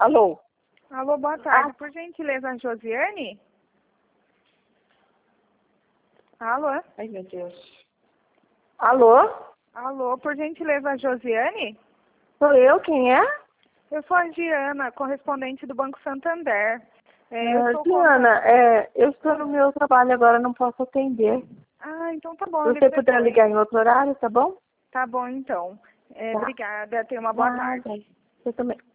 Alô? Alô, boa tarde. Por gentileza, Josiane? Alô? Ai, meu Deus. Alô? Alô, por gentileza, Josiane? Sou eu, quem é? Eu sou a Giana, correspondente do Banco Santander. Diana, eu estou no meu trabalho agora, não posso atender. Ah, então tá bom. Se você puder ligar em outro horário, tá bom? Tá bom, então. Tá. Obrigada. Tenha uma boa Nada. tarde. Você também.